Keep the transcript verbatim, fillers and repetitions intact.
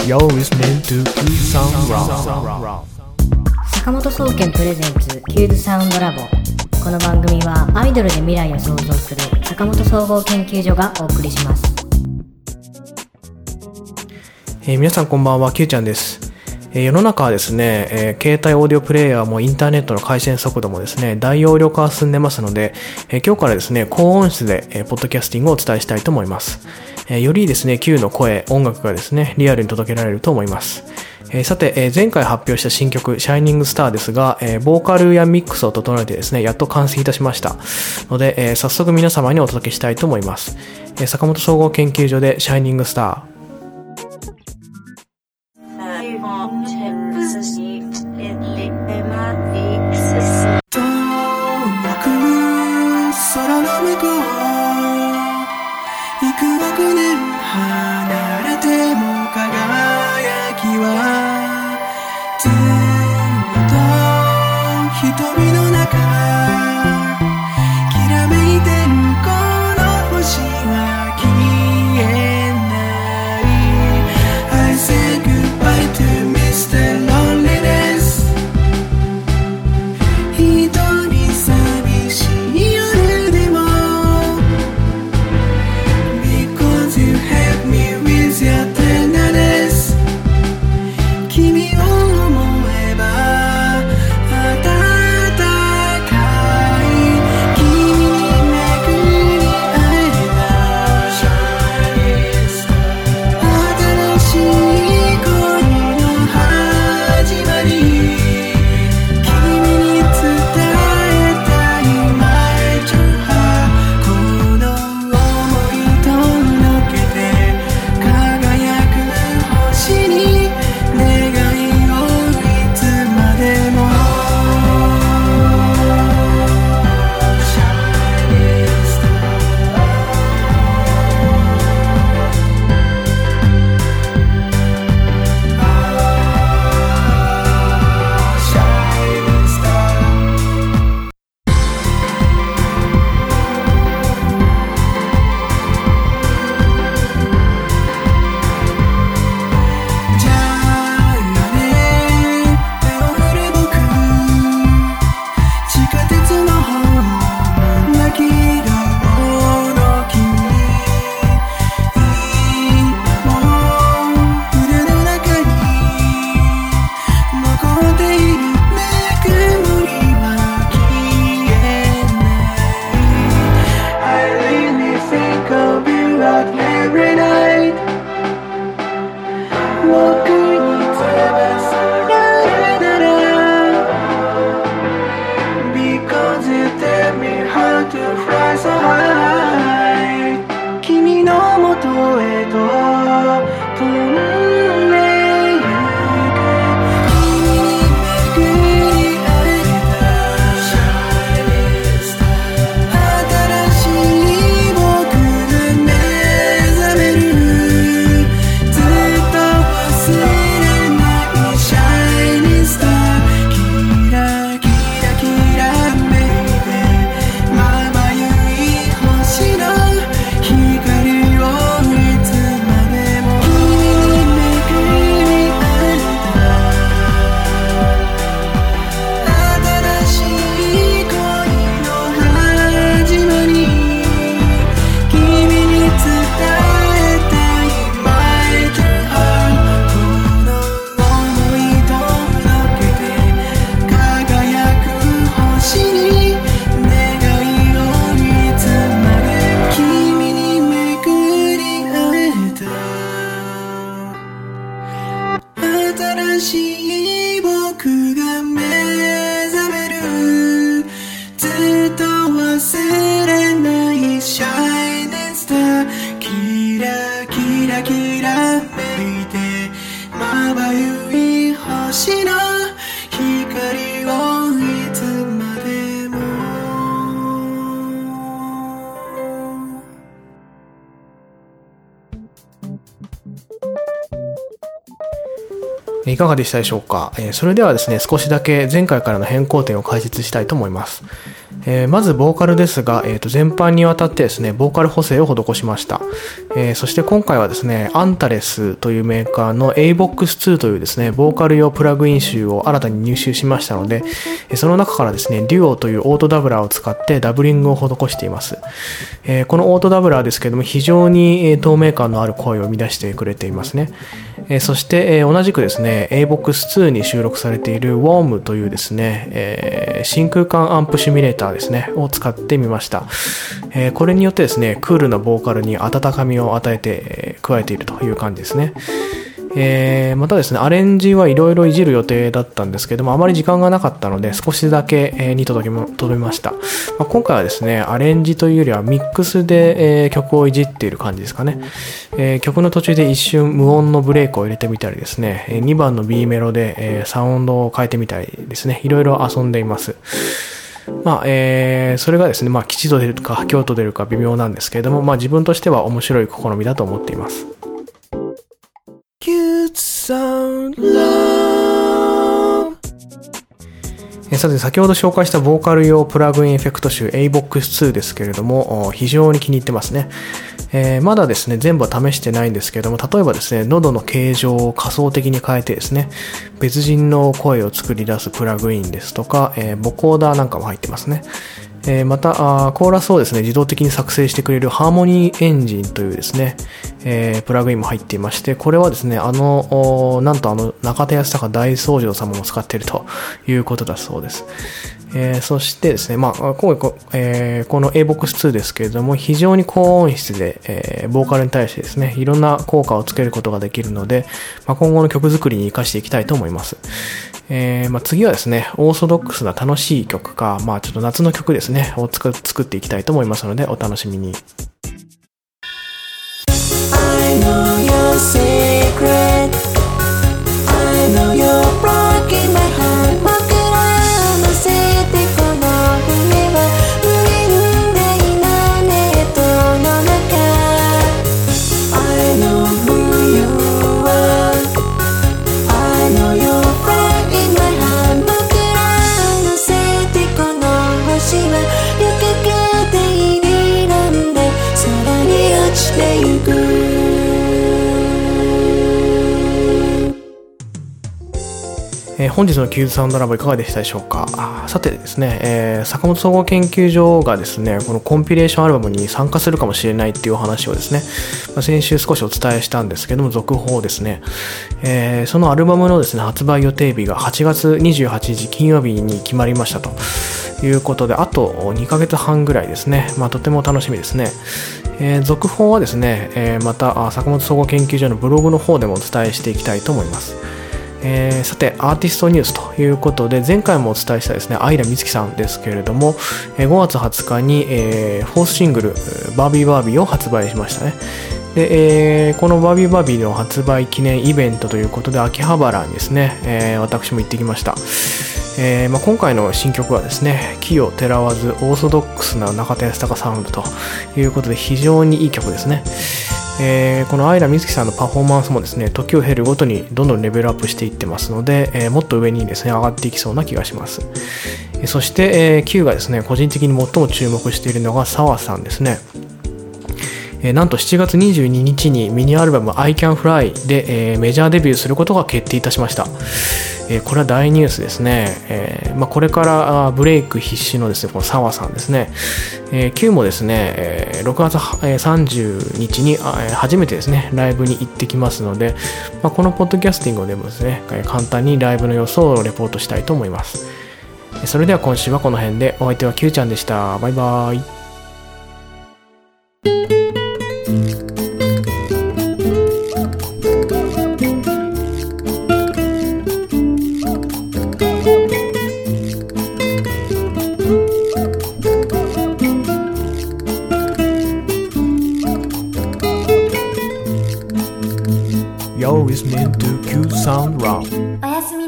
You're listening to Q Sound Lab。 坂本総研プレゼンツキューズサウンドラボ。この番組はアイドルで未来を創造する坂本総合研究所がお送りします。 えー、皆さんこんばんは、Qちゃんです。えー、世の中はですね、えー、携帯オーディオプレイヤーもインターネットの回線速度もですね、大容量化が進んでますので、えー、今日からですね、高音質で、えー、ポッドキャスティングをお伝えしたいと思います。えー、よりですね、Q の声、音楽がですね、リアルに届けられると思います。えー、さて、えー、前回発表した新曲、シャイニングスターですが、えー、ボーカルやミックスを整えてですね、やっと完成いたしました。ので、えー、早速皆様にお届けしたいと思います。えー、坂本総合研究所でシャイニングスター。いかがでしたでしょうか。えー、それではですね、少しだけ前回からの変更点を解説したいと思います。 えー、まずボーカルですが、えーと、全般にわたってですね、ボーカル補正を施しました。えー、そして今回はですね、アンタレスというメーカーの エーボックスツー というですね、ボーカル用プラグイン集を新たに入手しましたので、その中からですね、デュオというオートダブラーを使ってダブリングを施しています。えー、このオートダブラーですけども、非常に透明感のある声を生み出してくれていますね。えー、そして、えー、同じくですね、エーボックスツー に収録されている ウォーム というですね、えー、真空管アンプシミュレーターですね、を使ってみました。えー、これによってですね、クールなボーカルに温かみを与えて、えー、加えているという感じですね。えー、またですね、アレンジはいろいろいじる予定だったんですけども、あまり時間がなかったので、少しだけ、えー、にとどめました。まあ、今回はですね、アレンジというよりはミックスで、えー、曲をいじっている感じですかね。えー、曲の途中で一瞬無音のブレイクを入れてみたりですね、えー、にばんの B メロで、えー、サウンドを変えてみたりですね、いろいろ遊んでいます。まあ、えー、それがですね、まあ、吉と出るか、凶と出るか微妙なんですけれども、まあ、自分としては面白い試みだと思っています。さて、先ほど紹介したボーカル用プラグインエフェクト集 エーボックスツー ですけれども、非常に気に入ってますね。えー、まだですね、全部は試してないんですけども、例えばですね、喉の形状を仮想的に変えてですね、別人の声を作り出すプラグインですとか、えー、ボコーダーなんかも入ってますね。えー、またあ、コーラスをですね、自動的に作成してくれるハーモニーエンジンというですね、えー、プラグインも入っていまして、これはですね、あの、なんとあの、中田康隆大僧正様も使っているということだそうです。えー、そしてですね、まあ、今回、えー、この エーボックスツー ですけれども、非常に高音質で、えー、ボーカルに対してですね、いろんな効果をつけることができるので、まあ、今後の曲作りに活かしていきたいと思います。えーまあ、次はですね、オーソドックスな楽しい曲か、まあちょっと夏の曲ですね、を作っていきたいと思いますので、お楽しみに。I know your secret. I know your broken my heart. 僕らを乗せてこの船は無限大なネットの中。I know who you are.I know your pride in my heart. 僕らを乗せてこの星は旅客定理なんで空に落ちてゆく。えー、本日のキューズサウンドラボいかがでしたでしょうか。あ、さてですね、えー、坂本総合研究所がですね、このコンピレーションアルバムに参加するかもしれないっていうお話をですね、まあ、先週少しお伝えしたんですけども、続報ですね、えー、そのアルバムのですね、発売予定日がはちがつにじゅうはちにち金曜日に決まりましたということで、あとにかげつはんぐらいですね、まあ、とても楽しみですね。えー、続報はですね、えー、また坂本総合研究所のブログの方でもお伝えしていきたいと思います。えー、さてアーティストニュースということで、前回もお伝えしたですね、相田美月さんですけれども、えー、ごがつはつかに、えー、フォースシングルバービーバービーを発売しましたね。で、えー、このバービーバービーの発売記念イベントということで、秋葉原にですね、えー、私も行ってきました。えーまあ、今回の新曲はですね、奇をてらわずオーソドックスな中田康隆サウンドということで、非常にいい曲ですね。えー、この相田美月さんのパフォーマンスもですね、時を経るごとにどんどんレベルアップしていってますので、えー、もっと上にですね、上がっていきそうな気がします。えー、そして、えー、Q がですね、個人的に最も注目しているのが澤さんですね。えー、なんとしちがつにじゅうににちにミニアルバム I Can Fly で、えー、メジャーデビューすることが決定いたしました。えー、これは大ニュースですね。えーまあ、これからブレイク必至のですね、この澤さんですね。えー、Q もですね、えー、ろくがつさんじゅうにちに初めてですね、ライブに行ってきますので、まあ、このポッドキャスティングでもですね、簡単にライブの様子をレポートしたいと思います。それでは今週はこの辺で、お相手は Q ちゃんでした。バイバーイ。You're listening to Q Sound Round.